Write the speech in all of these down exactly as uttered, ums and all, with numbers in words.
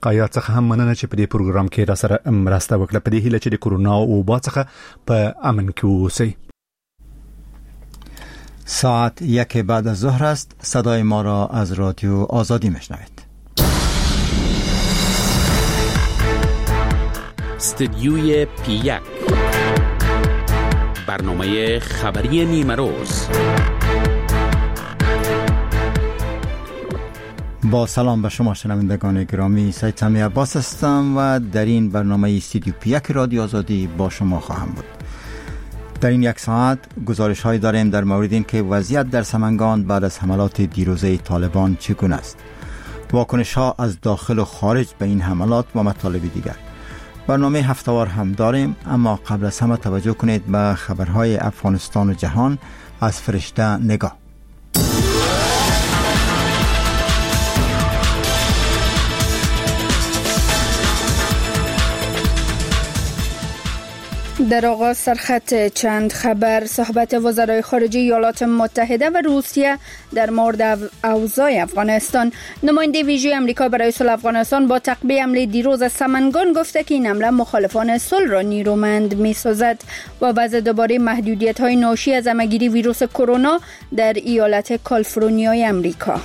قایات څخه هم مننه چې په دې پروګرام کې را سره مرسته وکړه. په دې هیله چې د کورونا او با څخه په امن کې اوسئ. ساعت یک بعد از ظهر است. صدای ما را از رادیو آزادی میشنوید. استدیوی پی یک، برنامه خبری نیمه روز. با سلام به شما شنوندگان گرامی، سید سمی عباس هستم و در این برنامه استودیو پی یک رادیو آزادی با شما خواهم بود. در این یک ساعت گزارش های داریم در مورد این که وضعیت در سمنگان بعد از حملات دیروزه طالبان چگونه است، واکنش ها از داخل و خارج به این حملات و مطالب دیگر. برنامه هفته‌وار هم داریم، اما قبل از همه توجه کنید به خبرهای افغانستان و جهان از فرشته نگاه. در آغاز سرخط چند خبر. صحبت وزرای خارجه ایالات متحده و روسیه در مورد اوضاع افغانستان. نماینده ویژه آمریکا برای صلح افغانستان با تعقیب حمله دیروز سمنگان گفته که این حمله مخالفان صلح را نیرومند می‌سازد. و وضع درباره محدودیت‌های ناشی از همه‌گیری ویروس کرونا در ایالت کالیفرنیای آمریکا.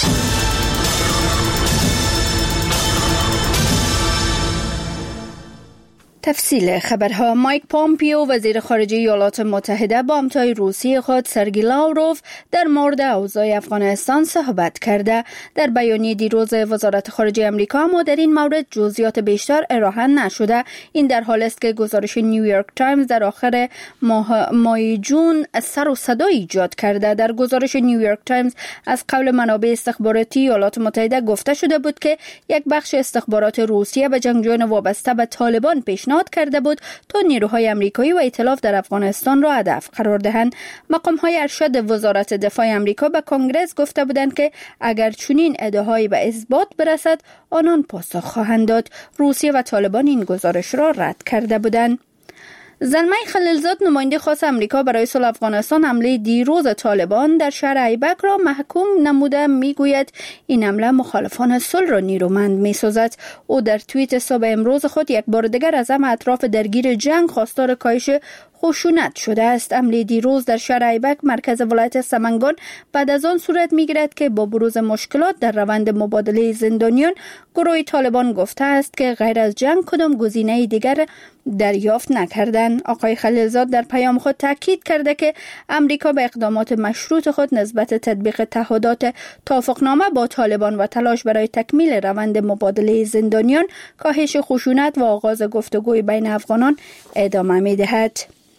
تفصیل خبرها. مایک پومپیو وزیر خارجه ایالات متحده با همتای روسی خود سرگی لاوروف در مورد اوضاع افغانستان صحبت کرده. در بیانیه دیروز وزارت خارجه آمریکا اما در این مورد جزئیات بیشتر ارائه نشده. این در حالی است که گزارش نیویورک تایمز در آخر ماه, ماه جون سر و صدا ایجاد کرده. در گزارش نیویورک تایمز از قول منابع استخباراتی ایالات متحده گفته شده بود که یک بخش استخبارات روسیه به جنگجویان وابسته به طالبان پیشنهاد کرده بود تا نیروهای آمریکایی و ائتلاف در افغانستان را هدف قرار دهند. مقام‌های ارشد وزارت دفاع آمریکا به کنگره گفته بودند که اگر چنین ادعاهایی به اثبات برسد آنان پاسخ خواهند داد. روسیه و طالبان این گزارش را رد کرده بودند. زلمه خلیلزاد نماینده خاص آمریکا برای صلح افغانستان حمله دیروز طالبان در شهر ایبک را محکوم نموده میگوید این حمله مخالفان صلح را نیرومند میسازد. او در توییت صبح امروز خود یک بار دیگر از همه اطراف درگیر جنگ خواستار کاهش خشونت شده است. حمله دیروز در شهر ایبک مرکز ولایت سمنگان بعد از آن صورت میگیرد که با بروز مشکلات در روند مبادله زندانیان گروه طالبان گفته است که غیر از جنگ کدام گزینه دیگر دریافت نکردند. آقای خلیلزاد در پیام خود تاکید کرده که امریکا به اقدامات مشروط خود نسبت تطبیق تعهدات توافقنامه با طالبان و تلاش برای تکمیل روند مبادله زندانیان، کاهش خشونت و آغاز گفتگوی بین افغانان ادامه می‌دهد.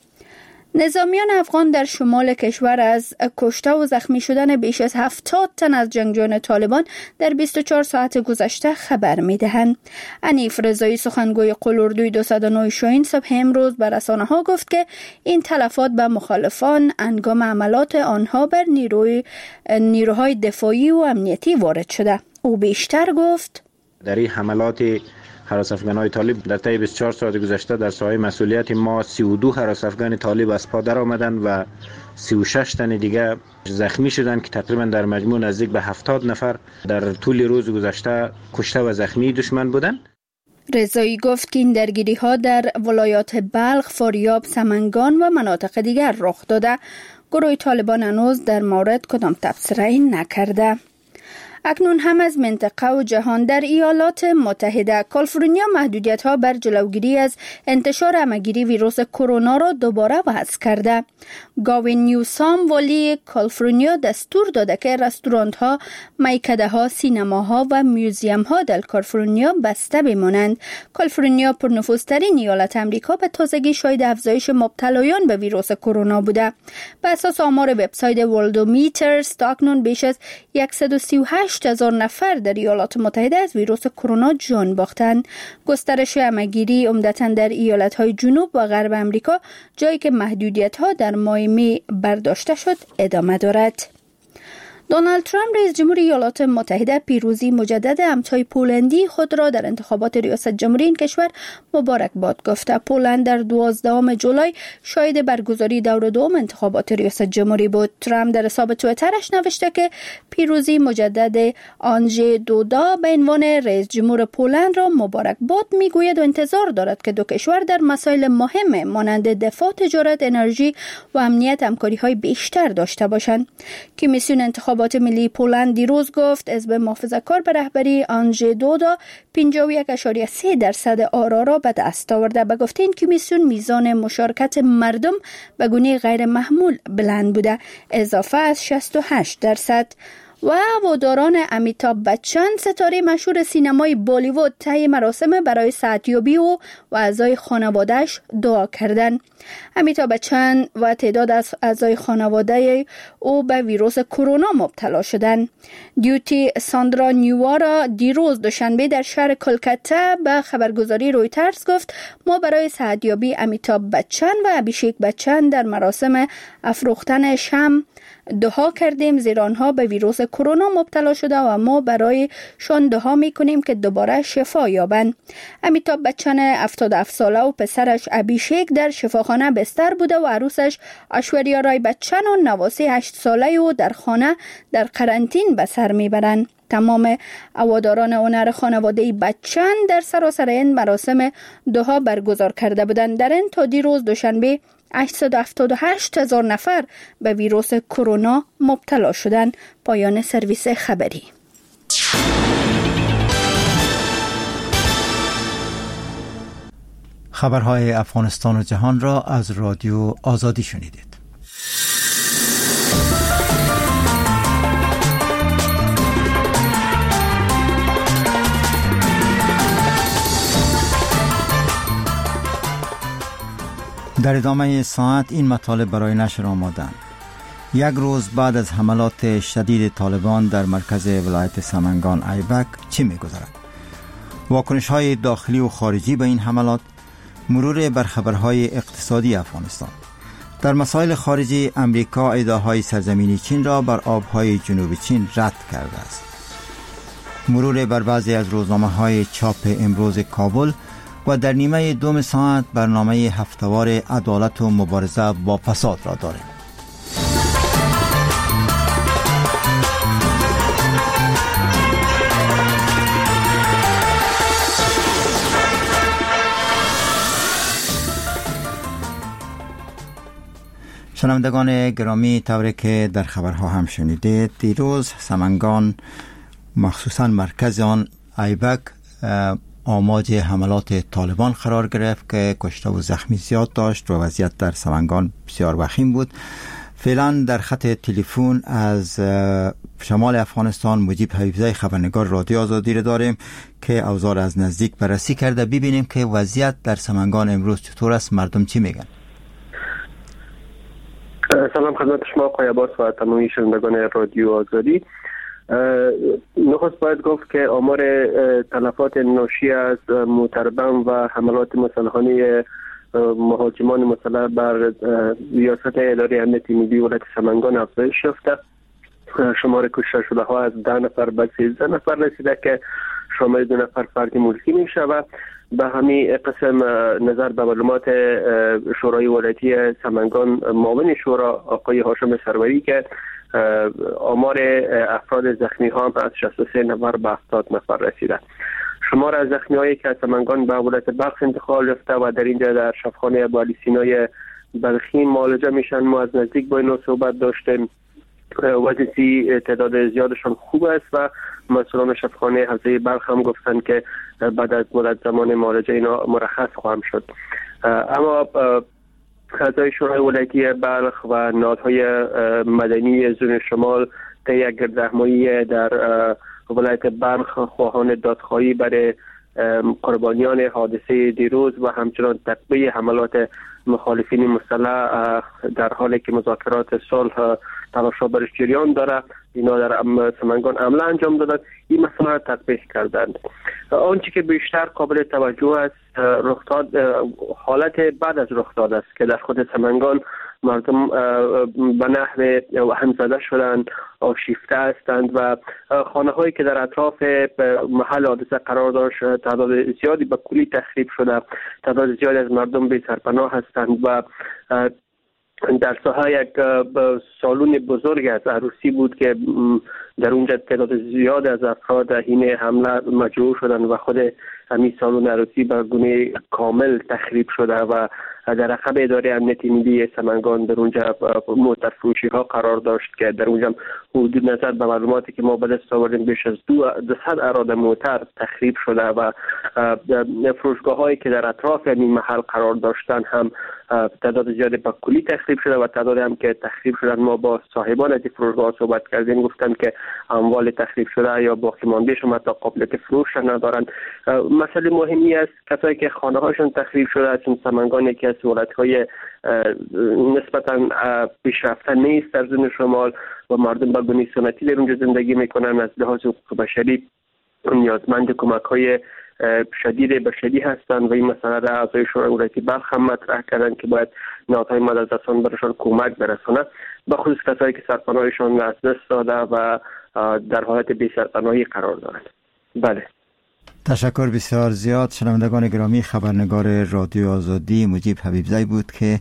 نظامیان افغان در شمال کشور از کشته و زخمی شدن بیش از هفتاد تن از جنگجویان طالبان در بیست و چهار ساعت گذشته خبر می‌دهند. انیف رضایی سخنگوی قلاردوی دویست و نه شاهین صبح امروز به رسانه‌ها گفت که این تلفات به مخالفان هنگام عملات آنها بر نیروی نیروهای دفاعی و امنیتی وارد شده. او بیشتر گفت در این حملات هراس افغان‌های طالب در طی بیست و چهار ساعت گذشته در ساحه مسئولیت ما سی و دو هراس افغان طالب از پا در آمدند و سی و شش تن دیگه زخمی شدند که تقریبا در مجموع نزدیک به هفتاد نفر در طول روز گذشته کشته و زخمی دشمن بودند. رضایی گفت که این درگیری‌ها در ولایات بلخ، فاریاب، سمنگان و مناطق دیگر رخ داده. گروه طالبان هنوز در مورد کدام تبصره‌ای نکرده. اکنون هم از منطقه و جهان. در ایالات متحده کالیفرنیا محدودیت‌ها بر جلوگیری از انتشار همه‌گیری ویروس کرونا را دوباره وضع کرده. گاوین نیوسام والی کالیفرنیا دستور داده که رستوران‌ها، میکده‌ها، سینماها و میوزیم‌ها در کالیفرنیا بسته بمانند. کالیفرنیا پرنفوذترین ایالت آمریکا به تازگی شاهد افزایش مبتلایان به ویروس کرونا بوده. به اساس آمار وبسایت ورلدومیترز تا اکنون بیش از صد و سی و هشت هزار نفر در ایالات متحده از ویروس کرونا جان باختند. گسترش همه‌گیری عمدتاً در ایالت‌های جنوب و غرب آمریکا، جایی که محدودیت‌ها در ماه می برداشته شد، ادامه دارد. دونالد ترامپ رئیس جمهور ایالات متحده پیروزی مجدد همتای پولندی خود را در انتخابات ریاست جمهوری این کشور مبارکباد گفته. پولند در دوازدهم جولای شاهد برگزاری دور دوم انتخابات ریاست جمهوری بود. ترامپ در حساب توییترش نوشته که پیروزی مجدد آنژی دودا به عنوان رئیس جمهور پولند را مبارکباد میگوید و انتظار دارد که دو کشور در مسائل مهم مانند دفاع، تجارت، انرژی و امنیت همکاری‌های بیشتر داشته باشند. کمیسیون انتخابات ملی پولند دیروز گفت حزب محافظه‌کار به رهبری آنژی دودا پنجاه و یک ممیز سه درصد آرا را به دست آورده. به گفته این کمیسیون میزان مشارکت مردم به گونه غیر معمول بلند بوده، اضافه از شصت و هشت درصد. و هواداران امیتاب بچن ستاره مشهور سینمای بالیوود طی مراسم برای صحتیابی او و اعضای خانواده‌اش دعا کردند. امیتاب بچن و تعداد از اعضای خانواده او به ویروس کرونا مبتلا شدند. دیوتی ساندرا نیوارا دیروز دوشنبه در شهر کلکته به خبرگزاری رویترز گفت ما برای صحتیابی امیتاب بچن و ابیشیک بچن در مراسم افروختن شمع دعا کردیم، زیرا آنها به ویروس کرونا مبتلا شده و ما برای شان دعا میکنیم که دوباره شفا یابند. امیتاب بچن هفتاد و هفت ساله و پسرش ابیشیک در شفاخانه بستر بوده و عروسش ایشوریا رای بچن و نواسه هشت ساله و در خانه در قرنطین به سر میبرند. تمام هواداران هنر خانواده بچن در سراسر این مراسم دعا برگزار کرده بودند. در این تا دیروز دوشنبه هشتصد و هفتاد و هشت هزار نفر به ویروس کرونا مبتلا شدند. پایان سرویس خبری. خبرهای افغانستان و جهان را از رادیو آزادی شنیدید. در ادامه ساعت این مطالب برای نشر آمادند. یک روز بعد از حملات شدید طالبان در مرکز ولایت سمنگان ایبک چی می‌گذرد؟ واکنش های داخلی و خارجی به این حملات، مرور بر خبرهای اقتصادی افغانستان. در مسائل خارجی امریکا ادعاهای سرزمینی چین را بر آبهای جنوب چین رد کرده است. مرور بر بعضی از روزنامه‌های چاپ امروز کابل و در نیمه دوم ساعت برنامه هفته‌وار عدالت و مبارزه با فساد را داریم. شنوندگان گرامی، طوری که در خبرها هم شنیدید، دیروز سمنگان مخصوصاً مرکز آن ایبک آماج حملات طالبان قرار گرفت که کشته و زخمی زیاد داشت و وضعیت در سمنگان بسیار وخیم بود. فعلا در خط تلفن از شمال افغانستان مجیب حبیبزاده خبرنگار رادیو آزادی را داریم که اوضاع از نزدیک بررسی کرده. ببینیم که وضعیت در سمنگان امروز چطور است، مردم چی میگن. سلام خدمت شما آقای عباس و تمامی شنوندگان رادیو آزادی. نخست باید گفت که آمار تلفات ناشی از موتربم و حملات مسلحانه مهاجمان مسلح بر ریاست اداره امنیت ملی ولایت سمنگان افزایش یافته. شمار کشته شده ها از ده نفر به سیزده نفر رسیده که شامل دو نفر فرد ملکی می شود. به همین قسم نظر به معلومات شورای ولایتی سمنگان معاون شورا آقای هاشم سروری که آمار افراد زخمی ها هم از شصت و سه نفر به هفتاد نفر رسیده. شمار از زخمی هایی که از سمنگان به ولایت بلخ انتقال یافته و در اینجا در شفاخانه ابو علی سینای بلخی معالجه میشن، ما از نزدیک با اینا صحبت داشتیم. وضعیت تعداد زیادشان خوب است و مسئولان شفاخانه حوزه بلخ هم گفتن که بعد از مدت زمان معالجه اینا مرخص خواهم شد. اما اعضای شورای ولایتی بلخ و نهادهای مدنی زون شمال طی یک گردهمایی در ولایت بلخ خواهان دادخواهی برای قربانیان حادثه دیروز و همچنان تقویه حملات مخالفین مسلح در حالی که مذاکرات صلح تلاش‌ها برش جریان داره، اینا در سمنگان عمل انجام دادند، این مسئله را تطبیق کردند. آنچه که بیشتر قابل توجه است رخداد حالت بعد از رخداد است که در خود سمنگان مردم به نحو همزده شدن، آشفته هستند و خانه هایی که در اطراف محل حادثه قرار داشت تعداد زیادی به کلی تخریب شده، تعداد زیادی از مردم بی سرپناه هستند و در ساحه یک سالن بزرگ از عروسی بود که در اونجا تعداد زیاد از افراد این حمله مجروح شدند و خود همین سالن عروسی به گونه کامل تخریب شده و در عقب اداره امنیت ملی سمنگان در اونجا موتر فروشی ها قرار داشت که در اونجا حدود نظر به معلوماتی که ما به دست آوردیم بیش از دویست اراده موتر تخریب شده و فروشگاه هایی که در اطراف این محل قرار داشتن هم تعداد زیادی به کلی تخریب شده و تعداد هم که تخریب شدن ما با صاحبان از فروشگاه صحبت کردیم، گفتن که اموال تخریب شده یا باقی مانده شما تا قابلیت فروش ندارن. مسئله مهمی است کسایی که خانه هاشون تخریب شده، چون سمنگان یکی از ولایت‌های نسبتاً پیشرفته نیست در زون شمال و مردم به گونه سنتی در اونجا زندگی میکنن، از لحاظ حقوق بشری نیازمند کمک‌های شدید بشری هستند و این مسئله را اعضای شورای ولایتی بلخ هم مطرح کردن که باید نهادهای مددرسان برشان کمک برسونه، به خصوص کسایی که سرپناهشان از دست داده و در حالت بی سرپناهی قرار دارند. بله، تشکر بسیار زیاد. شنوندگان گرامی، خبرنگار رادیو آزادی مجیب حبیبزی بود که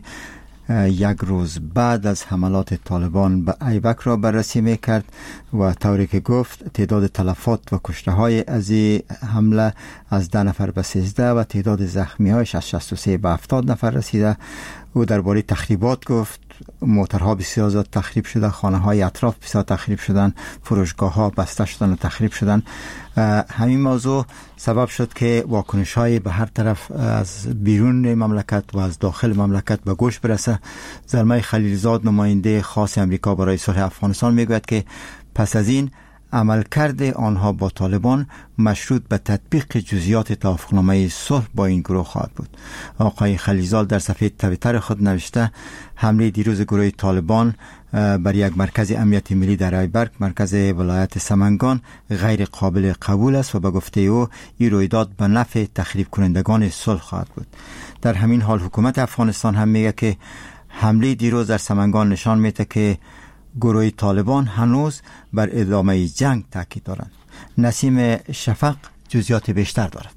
یک روز بعد از حملات طالبان به ایبک را بررسی میکرد و طوری که گفت تعداد تلفات و کشته های از این حمله از ده نفر به سیزده و تعداد زخمی هایش از شصت و سه به هفتاد نفر رسیده. او درباره تخریبات گفت، موترها بسیار زیاد تخریب شده، خانه های اطراف بسیار تخریب شدن، فروشگاه ها بسته شدن و تخریب شدن. همین موضوع سبب شد که واکنش های به هر طرف از بیرون مملکت و از داخل مملکت به گوش برسه. زلمه خلیلزاد، نماینده خاص امریکا برای صلح افغانستان، میگوید که پس از این عملکرد آنها با طالبان مشروط به تطبیق جزئیات توافقنامه صلح با این گروه خواهد بود. آقای خلیلزاد در صفحه توییتر خود نوشته حمله دیروز گروه طالبان بر یک مرکز امنیت ملی در ایبک، مرکز ولایت سمنگان، غیر قابل قبول است و به گفته او این رویداد به نفع تخریب کنندگان صلح خواهد بود. در همین حال حکومت افغانستان هم میگه که حمله دیروز در سمنگان نشان میده که گروه طالبان هنوز بر ادامه جنگ تاکید دارند. نسیم شفق جزئیات بیشتر دارد.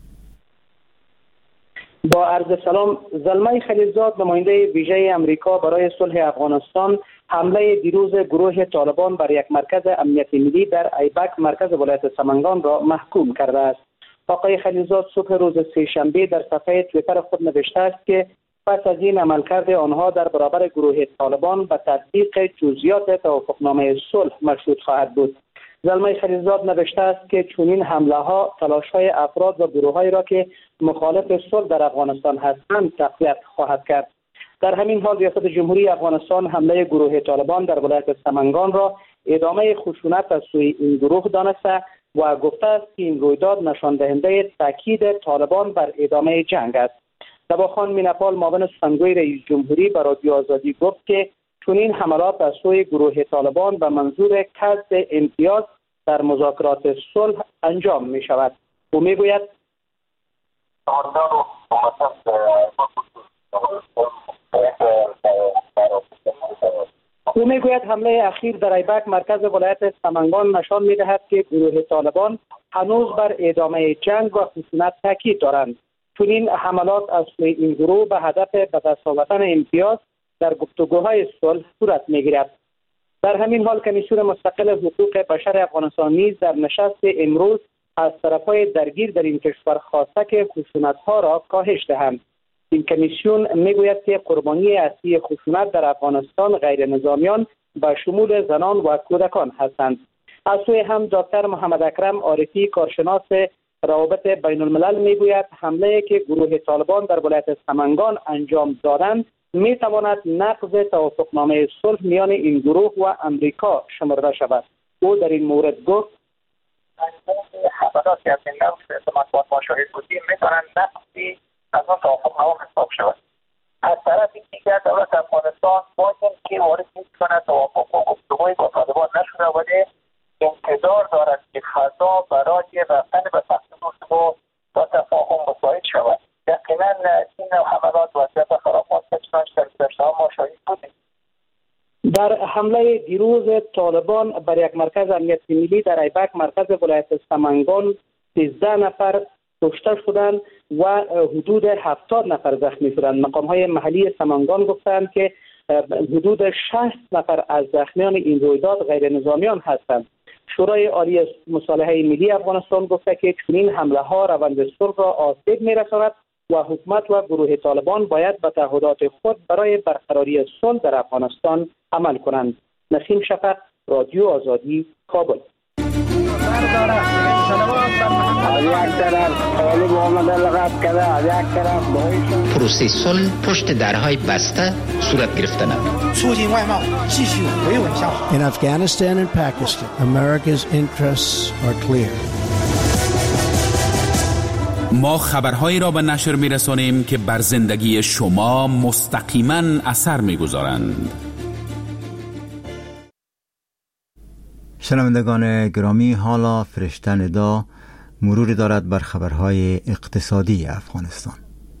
با عرض سلام، زلمه خلیلزاد، نماینده ویژه امریکا برای صلح افغانستان، حمله دیروز گروه طالبان بر یک مرکز امنیت ملی در ایبک، مرکز ولایت سمنگان را محکوم کرده است. آقای خلیلزاد صبح روز سه‌شنبه در صفحه توییتر خود نوشته است که پس از این عملکرد آنها در برابر گروه طالبان به تطبیق جزئیات توافقنامه صلح مشروط خواهد بود. زلمه خلیلزاد نوشته است که چنین حمله ها تلاش های افراد و گروه هایی را که مخالف صلح در افغانستان هستند تقویت خواهد کرد. در همین حال ریاست جمهوری افغانستان حمله گروه طالبان در ولایت سمنگان را ادامه خشونت از سوی این گروه دانسته و گفته است که این رویداد نشان دهنده تاکید طالبان بر ادامه جنگ است. دواخان مینپال، معاون سخنگوی رئیس جمهوری به رادیو آزادی گفت که چنین حملات از سوی گروه طالبان به منظور کسب امتیاز در مذاکرات صلح انجام می شود. او می گوید او می گوید حمله اخیر در ایبک، مرکز ولایت سمنگان، نشان می دهد که گروه طالبان هنوز بر ادامه جنگ و خشونت تاکید دارند. چنین حملات از سوی این گروه به هدف به دست آوردن امتیاز در گفتگوهای صلح صورت می‌گیرد. در همین حال کمیسیون مستقل حقوق بشر افغانستان نیز در نشست امروز از طرفهای درگیر در این کشور خواسته که خشونت‌ها را کاهش دهند. این کمیسیون میگوید که قربانی اصلی خشونت در افغانستان غیر نظامیان به شمول زنان و کودکان هستند. از سوی هم دکتر محمد اکرم عارفی، کارشناس روابط بین الملل، میگوید حمله که گروه طالبان در ولایت سمنگان انجام دادند می تواند نقض توافقنامه صلح میان این گروه و امریکا شمرده شود. او در این مورد گفت حملاتی از این نوع که ما شاهد بودیم میتونن نقضی از اون توافقنامه حساب شود. از طرف دیگر دولت افغانستان با اینکه وارد میکنه توافق و گفتگوی با طالبان نشده ولی انتظار دارد که فضا برای رفتن به سطح گفتگو تا تفاهم مساعد شود. یقینا این نوع حملات وضعیت خراب است که چنانچه در گذشته ها ما شاهد بودیم. حمله دیروز طالبان بر یک مرکز امنیت ملی در ایبک مرکز ولایت سمنگان سیزده نفر کشته شدند و حدود هفتاد نفر زخمی شدند. مقام‌های محلی سمنگان گفتند که حدود شصت نفر از زخمیان این رویداد غیر نظامیان هستند. شورای عالی مصالحه ملی افغانستان گفته که چنین حمله ها روند صلح را آسیب می‌رساند و حکومت و گروه طالبان باید به تعهدات خود برای برقراری صلح در افغانستان عمل کنند. نسیم شفق، رادیو آزادی، کابل. پروسه صلح پشت درهای بسته صورت گرفته نمید. In Afghanistan and Pakistan, America's interests are clear. ما خبرهایی را به نشر می‌رسانیم که بر زندگی شما مستقیما اثر می‌گذارند. شنوندگان گرامی، حالا فرشته ندا مرور دارد بر خبرهای اقتصادی افغانستان.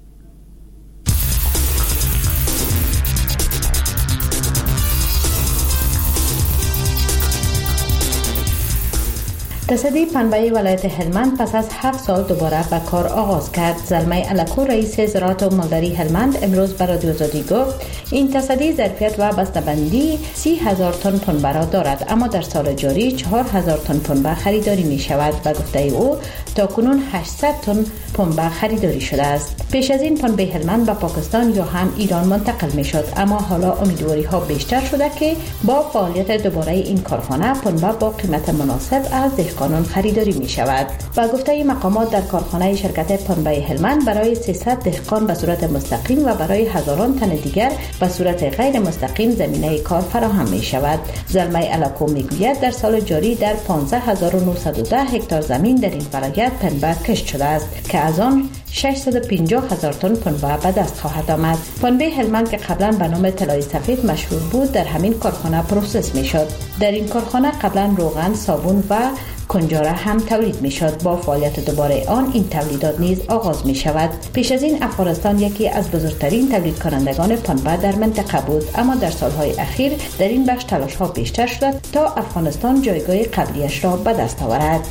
تصدی پنبه ولایت هلمند پس از هفت سال دوباره به کار آغاز کرد. زلمه علکو رئیس زراعت و مالداری هلمند امروز به رادیو آزادی گفت این تصدی ظرفیت و بسته‌بندی سی هزار تن پنبه را دارد، اما در سال جاری چهار هزار تن پنبه خریداری می شود و گفته او تا کنون هشتصد تن پنبه خریداری شده است. پیش از این پنبه هلمند به پاکستان یا هم ایران منتقل می شد، اما حالا امیدواری ها بیشتر شده که با فعالیت دوباره این کارخانه پنبه با قیمت مناسب از دهقانان خریداری می شود. با گفته مقامات در کارخانه شرکت پنبه هلمند برای سیصد دهقان به صورت مستقیم و برای هزاران تن دیگر به صورت غیر مستقیم زمینه کار فراهم می شود. زلمه علکو می گوید در سال جاری در پانزده هزار و نهصد و ده هکتار زمین در این ولایت پنبه کشت شده است که از آن ششصد و پنجاه هزار تن پنبه به دست خواهد آمد. پنبه هلمند که قبلا به نام طلای سفید مشهور بود در همین کارخانه پروسس می شد. در این کارخانه قبلا روغن، صابون و کنجاره هم تولید می شد. با فعالیت دوباره آن این تولیدات نیز آغاز می شود. پیش از این افغانستان یکی از بزرگترین تولید کنندگان پنبه در منطقه بود، اما در سالهای اخیر در این بخش تلاش ها بیشتر شد تا افغانستان جایگاه قبلیش را به دست آورد.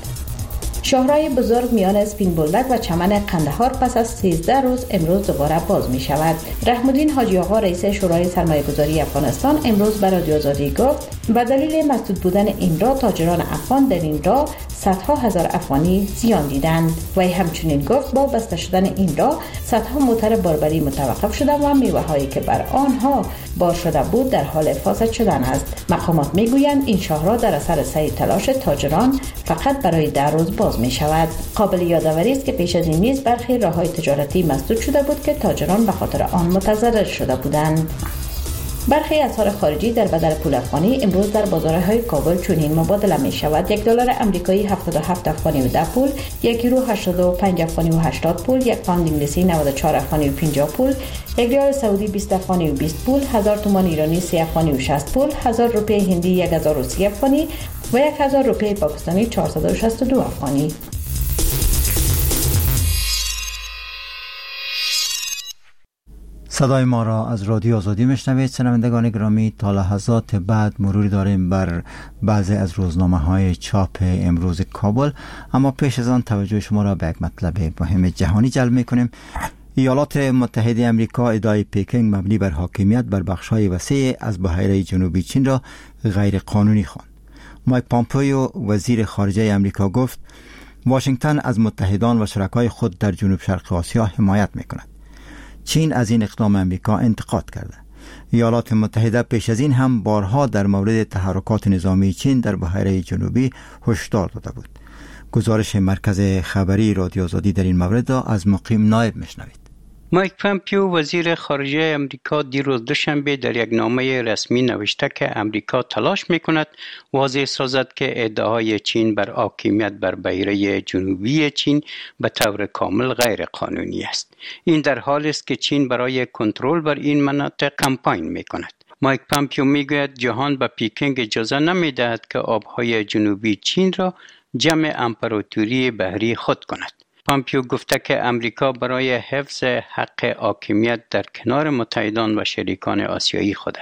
شاهرای بزرگ میان اسپین بولدک و چمن قندهار پس از سیزده روز امروز دوباره باز می شود. رحم‌الدین حاجی آقا رئیس شورای سرمایه‌گذاری افغانستان امروز به رادیو آزادی گفت به دلیل مسدود بودن این راه تاجران افغان در این راه صدها هزار افغانی زیان دیدند. و همچنین گفت با بسته شدن این راه صدها موتر باربری متوقف شده و میوه هایی که بر آنها بار شده بود در حال فاسد شدن است. مقامات میگویند این شاهراه در اثر سعی تلاش تاجران فقط برای ده روز باز می شود. قابل یادآوری است که پیش از این نیز برخی راههای تجارتی مسدود شده بود که تاجران به خاطر آن متضرر شده بودند. برخی اسعار خارجی در بدل پول افغانی امروز در بازارهای کابل چنین مبادله می شود: یک دلار آمریکایی هفتاد و هفت افغانی و ده پول، یک یورو هشتاد و پنج افغانی و هشتاد پول، یک پوند انگلیسی نود و چهار افغانی و پنجاه پول، یک ریال سعودی بیست افغانی و بیست پول، هزار تومان ایرانی سی افغانی و شصت پول، هزار روپیه هندی یک هزار و سی افغانی و یک هزار روپیه پاکستانی چهارصد و شصت و دو افغانی. صدای ما را از رادیو آزادی میشنوید. شنوندگان گرامی، تا لحظات بعد مروری داریم بر بعضی از روزنامه های چاپ امروز کابل، اما پیش از آن توجه شما را به یک مطلب مهم جهانی جلب میکنیم. ایالات متحده امریکا ادعای پکینگ مبنی بر حاکمیت بر بخش‌های وسیع از بحیره جنوبی چین را غیر قانونی خواند. مایک پامپیو وزیر خارجه امریکا گفت واشنگتن از متحدان و شرکای خود در جنوب شرق آسیا حمایت میکند. چین از این اقدام امریکا انتقاد کرده. ایالات متحده پیش از این هم بارها در مورد تحرکات نظامی چین در بحیره جنوبی هشدار داده بود. گزارش مرکز خبری رادیو آزادی در این مورد را از مقیم نایب میشنوید. مایک پامپیو وزیر خارجه امریکا دیروز دوشنبه در یک نامه رسمی نوشته که امریکا تلاش میکند واضح سازد که ادعای چین بر حاکمیت بر بحیره جنوبی چین به طور کامل غیر قانونی است. این در حالی است که چین برای کنترل بر این مناطق کمپاین میکند. مایک پامپیو میگوید جهان به پکینگ اجازه نمیدهد که آبهای جنوبی چین را جمع امپراتوری بحری خود کند. پامپیو گفته که امریکا برای حفظ حق حاکمیت در کنار متحدان و شریکان آسیایی خود است.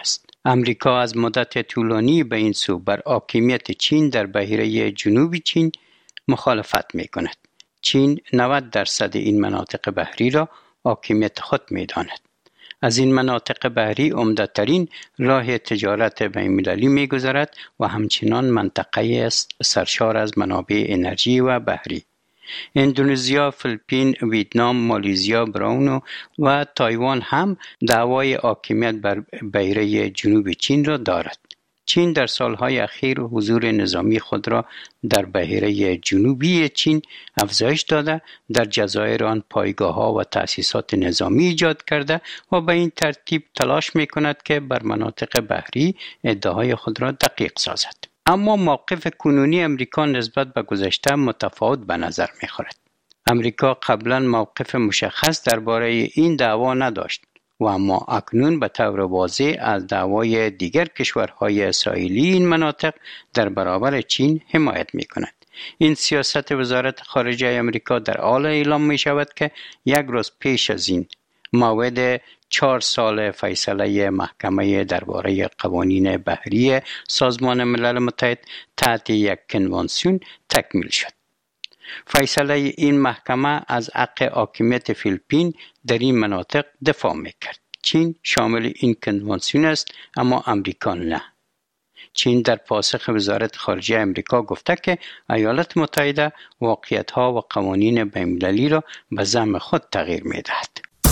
امریکا از مدت طولانی به این سو بر حاکمیت چین در بحیره جنوبی چین مخالفت می کند. چین نود درصد این مناطق بحری را حاکمیت خود می داند. از این مناطق بحری عمده‌ترین راه تجارت بین‌المللی می‌گذرد و همچنان منطقه است سرشار از منابع انرژی و بحری. اندونزیا، فیلیپین، ویتنام، مالزیا، براونو و تایوان هم دعوای حاکمیت بر بحیره جنوب چین را دارد. چین در سالهای اخیر حضور نظامی خود را در بحیره جنوبی چین افزایش داده، در جزایر آن پایگاه‌ها و تأسیسات نظامی ایجاد کرده و به این ترتیب تلاش می‌کند که بر مناطق بحری ادعاهای خود را دقیق سازد. اما موقف کنونی امریکا نسبت به گذشته متفاوت به نظر می‌خورد. امریکا قبلا موقف مشخص درباره این دعوا نداشت و اما اکنون به طور واضح از دعوای دیگر کشورهای اسرائیلی این مناطق در برابر چین حمایت می کند. این سیاست وزارت خارجه امریکا در حال اعلام می شود که یک روز پیش از این موعد چهار سال فیصله محکمه درباره قوانین بحری سازمان ملل متحد تحت یک کنوانسیون تکمیل شد. فیصله این محکمه از حق حاکمیت فیلیپین در این مناطق دفاع میکرد. چین شامل این کنوانسیون است اما امریکا نه. چین در پاسخ وزارت خارجه امریکا گفته که ایالات متحده واقعیت‌ها و قوانین بین‌المللی را به زعم خود تغییر میدهد.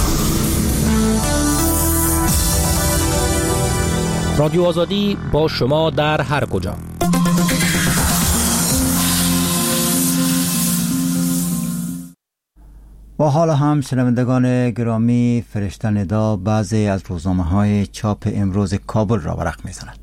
رادیو آزادی با شما در هر کجا. و حالا هم شنوندگان گرامی، فرشته ندا بعضی از روزنامه‌های چاپ امروز کابل را ورق می‌زند.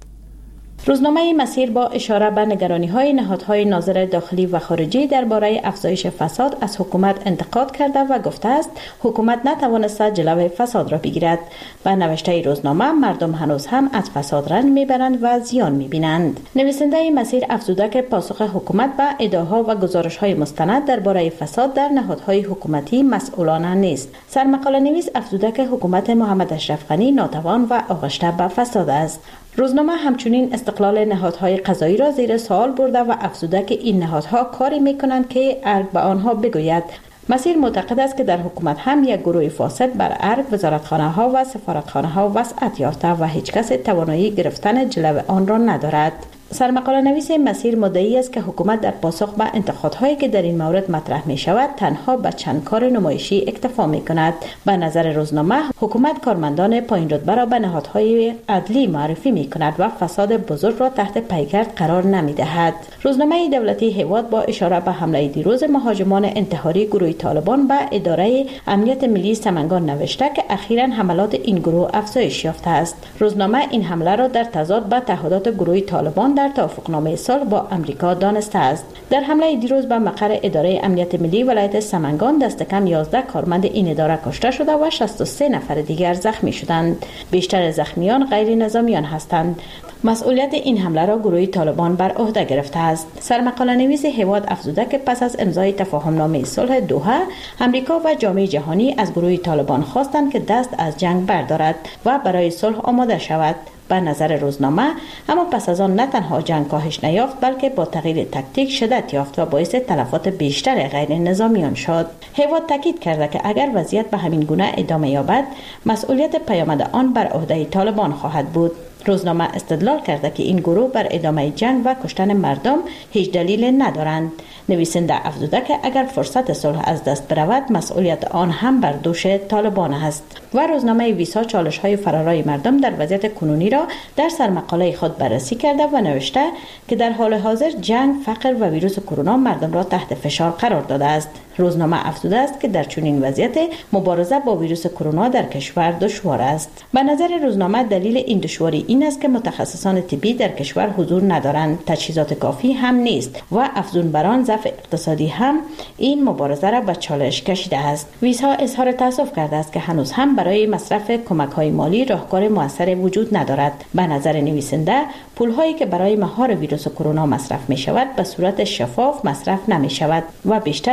روزنامه مسیر با اشاره به نگرانی‌های نهادهای ناظر داخلی و خارجی درباره افزایش فساد از حکومت انتقاد کرده و گفته است حکومت نتوانسته جلوی فساد را بگیرد. و نوشته روزنامه مردم هنوز هم از فساد رنج میبرند و زیان میبینند. نویسنده مسیر افزوده که پاسخ حکومت به ادعاها و گزارش‌های مستند درباره فساد در نهادهای حکومتی مسئولانه نیست. سرمقاله نویس افزوده که حکومت محمد اشرف غنی ناتوان و آغشته به فساد است. روزنامه همچنین استقلال نهادهای قضایی را زیر سوال برده و افزوده که این نهادها کاری میکنند که ارگ به آنها بگوید. مسیر معتقد است که در حکومت هم یک گروه فاسد بر ارگ وزارتخانه ها و سفارتخانه ها وسعت یافته و هیچ کس توانایی گرفتن جلو آن را ندارد. سرمقاله نویس مسیر مدعی است که حکومت در پاسخ به انتقادهایی که در این مورد مطرح می شود تنها به چند کار نمایشی اکتفا می کند. به نظر روزنامه حکومت کارمندان پایین رتبه را به نهادهای عدلی معرفی می کند و فساد بزرگ را تحت پیکرد قرار نمی دهد. روزنامه دولتی هیواد با اشاره به حمله دیروز مهاجمان انتحاری گروه طالبان به اداره امنیت ملی سمنگان نوشته که اخیراً حملات این گروه افزایش یافته است. روزنامه این حمله را در تضاد با تعهدات گروه طالبان در توافقنامه صلح با امریکا دانسته است. در حمله دیروز به مقر اداره امنیت ملی ولایت سمنگان دست کم یازده کارمند این اداره کشته شده و شصت و سه نفر دیگر زخمی شدند. بیشتر زخمیان غیر نظامیان هستند. مسئولیت این حمله را گروه طالبان بر عهده گرفته است. سرمقاله نویس هیواد افزوده که پس از امضای تفاهمنامه صلح دوحه، امریکا و جامعه جهانی از گروه طالبان خواستند که دست از جنگ بردارد و برای صلح آماده شود. به نظر روزنامه اما پس از آن نه تنها جنگ کاهش نیافت بلکه با تغییر تاکتیک شدت یافت و باعث تلفات بیشتر غیر نظامیان شد. هیواد تاکید کرده که اگر وضعیت به همین گونه ادامه یابد مسئولیت پیامد آن بر عهده طالبان خواهد بود. روزنامه استدلال کرده که این گروه بر ادامه جنگ و کشتن مردم هیچ دلیل ندارند. نویسنده افزوده که اگر فرصت صلح از دست برود مسئولیت آن هم بر دوش طالبان است. و روزنامه ویسا چالش‌های فرارای مردم در وضعیت کنونی را در سرمقاله خود بررسی کرده و نوشته که در حال حاضر جنگ، فقر و ویروس کرونا مردم را تحت فشار قرار داده است. روزنامه افزوده است که در چنین وضعیت مبارزه با ویروس کرونا در کشور دشوار است. به نظر روزنامه دلیل این دشواری این است که متخصصان طبی در کشور حضور ندارند، تجهیزات کافی هم نیست و افزون بر آن ضعف اقتصادی هم این مبارزه را به چالش کشیده است. ویسا اظهار تأسف کرده است که هنوز هم برای مصرف کمک‌های مالی راهکار موثر وجود ندارد. به نظر نویسنده پول‌هایی که برای مهار ویروس کرونا مصرف می‌شود به صورت شفاف مصرف نمی‌شود و بیشتر به جیب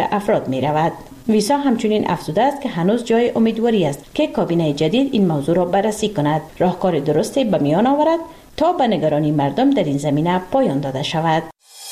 افراد می رود. ویسا همچنین افزوده است که هنوز جای امیدواری است که کابینه جدید این موضوع را بررسی کند، راهکار درستی به میان آورد تا به نگرانی مردم در این زمینه پایان داده شود.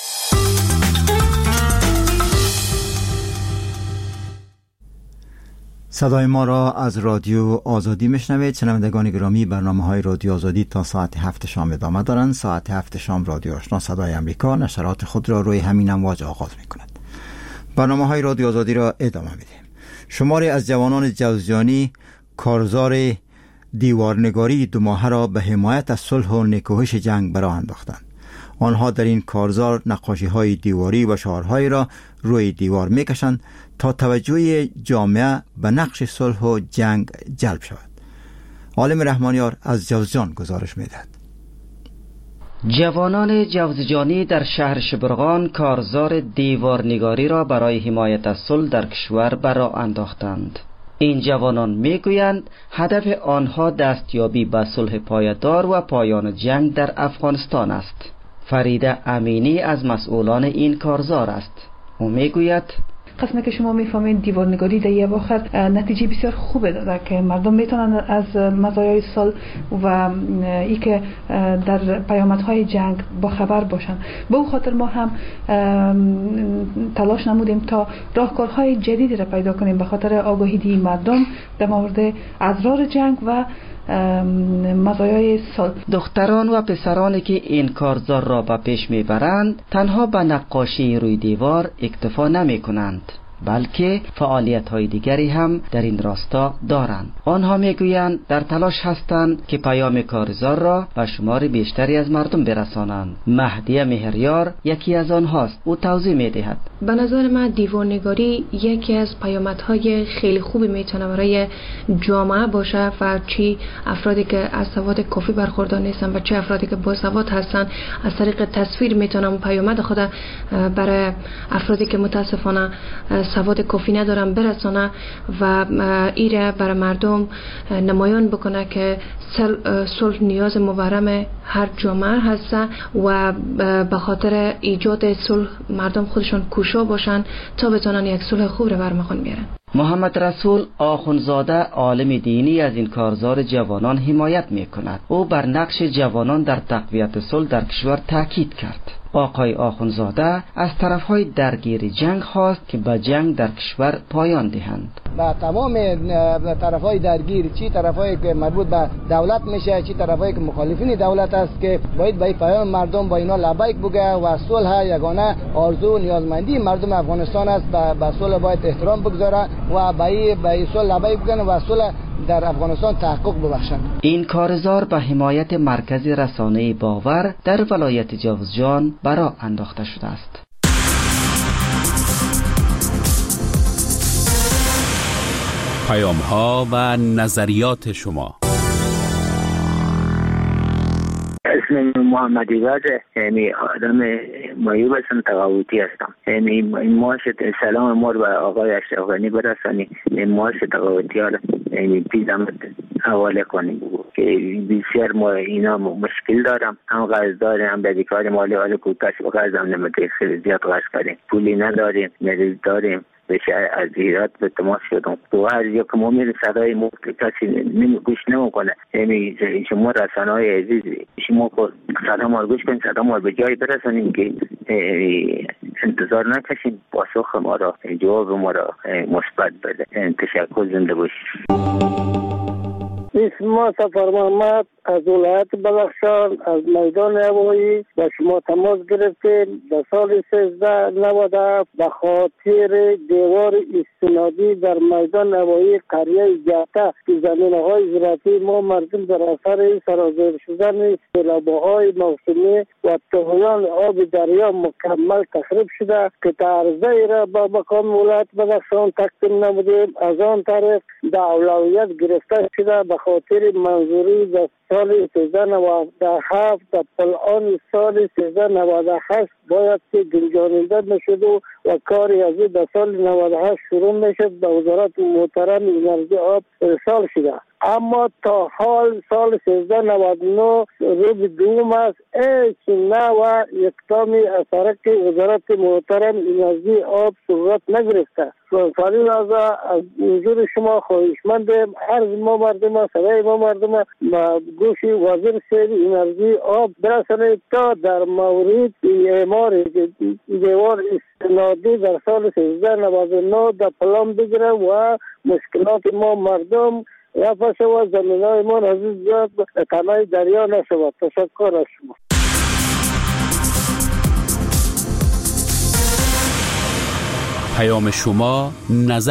صدای ما را از رادیو آزادی میشنوید. شنوندگان گرامی، برنامه های رادیو آزادی تا ساعت هفت شام ادامه دارند. ساعت هفت شام رادیو آشنا صدای امریکا نشرات خود را روی همین امواج آغاز می کند. برنامه های رادیو آزادی را ادامه میدیم. شماری از جوانان جوزجانی کارزار دیوارنگاری دو ماهه را به حمایت از صلح و نکوهش جنگ برآ انداختند. آنها در این کارزار نقاشی های دیواری و شعارهایی را روی دیوار میکشند تا توجه جامعه به نقش صلح و جنگ جلب شود. عالم رحمانیار از جوزجان گزارش میدهد. جوانان جوزجانی در شهر شبرغان کارزار دیوارنگاری را برای حمایت از صلح در کشور برآ انداختند. این جوانان میگویند هدف آنها دستیابی به صلح پایدار و پایان جنگ در افغانستان است. فریده امینی از مسئولان این کارزار است. او میگوید قسمه که شما میفهمید دیوارنگاری در یه وقت نتیجه بسیار خوبه داده که مردم میتونن از مزایای صلح و ای که در پیامدهای جنگ با خبر باشن. به اون خاطر ما هم تلاش نمودیم تا راهکارهای جدیدی را پیدا کنیم به خاطر آگاهی دی مردم در مورد اضرار جنگ و مزایای صلح. دختران و پسرانی که این کارزار را به پیش میبرند تنها به نقاشی روی دیوار اکتفا نمی کنند، بلکه فعالیت‌های دیگری هم در این راستا دارند. آنها میگویند در تلاش هستند که پیام کارزار را به شمار بیشتری از مردم برسانند. مهدی مهریار یکی از آنهاست. او توضیح میدهد. به نظر من دیوارنگاری یکی از پیامدهای خیلی خوبی میتونه برای جامعه باشه و چی افرادی که از سواد کافی برخوردار نیستن و چه افرادی که با سواد هستن از طریق تصویر میتونن پیامد خود برای افرادی که متاسفانه سواد کافی ندارن برسانه و ایره برای مردم نمایان بکنه که صلح نیاز مبرم هر جامعه هست و به خاطر ایجاد صلح مردم خودشون کوشا باشن تا بتونن یک صلح خوب رو برمخون بیارن. محمد رسول آخونزاده عالم دینی از این کارزار جوانان حمایت می کند. او بر نقش جوانان در تقویت صلح در کشور تاکید کرد. آقای آخونزاده از طرفهای درگیر جنگ خواست که به جنگ در کشور پایان دهند. با تمام طرفهای درگیر، چی طرفهایی که مربوط به دولت میشه، چی طرفهایی که مخالفین دولت است، که باید به پیام مردم با اینا لبیک بگه و صلح یگانه آرزو و نیازمندی مردم افغانستان است. به صلح باید احترام بگذاره و به به صلح لبیک بگن و صلح در افغانستان تحقق ببخشند. این کارزار به حمایت مرکز رسانه باور در ولایت جوزجان برآ انداخته شده است. پیام ها و نظریات شما. اسمم محمد ایواده، یعنی آدم مایوب هستم، تقاوتی هستم. یعنی این معاش سلام ما رو به آقای اشرف غنی برسانی. این معاش تقاوتی ها یعنی پیزم حواله کنیم که بسیار ما اینا مشکل دارم، هم قرض داریم، هم بدهکار مالی حال کوتاش و قرضم نمیده، خیلی زیاد قرض کردیم، پولی نداریم، مریض داریم، بشه از ایراد به تماس شدم. تو هر جا که ما میریم صدای ما کسی نمی گوش نمیکنه. یعنی شما رسانه های عزیز، شما صدا ما گوش کنید، صدا ما به جایی برسانیم که انتظار نکشیم پاسخ ما را، جواب ما را مثبت بده. تشکر، زنده باشید. اسم سفر محمد از ولایت بدخشان از میدان هوایی با شما تماس گرفتیم. در سال سیزده نود به خاطر دیوار استنادی در میدان هوایی قریه جهته که زمینه‌های زراعتی ما مردم در اثر سرازیر شدن سیلاب‌های موسمی و طغیان آب دریا مکمل تخریب شده که تعرضه را با مقام ولایت بدخشان تقدیم نمودیم. از آن طریق در اولویت گرفته شده به خاطر منظوری در سال سیزده نود و هفت تا الان سال سیزده نود و هشت باید که گنجاننده میشد و, و کاری از در سال نود و هشت شروع میشد به وزارت محترم انرژی آب ارسال شده. اما تا حال سال سیزده نود و نه روز دوم است هیچ نوع اقدامی از طرف وزارت محترم انرژی آب صورت نگرفته. فعلی لحظه از حضور شما خواهشمندم، عرض ما مردم صدای ما مردم گوش وزیر سیل انرژی آب برسانید تا در مورد اعمار دیوار استنادی در سال سیزده نود و نه در پلان بگیره و مشکلات ما مردم یا پس و زمین های ما عزیز زیاد تنهای دریا نشود. تشکر از شما. پیام شما نظر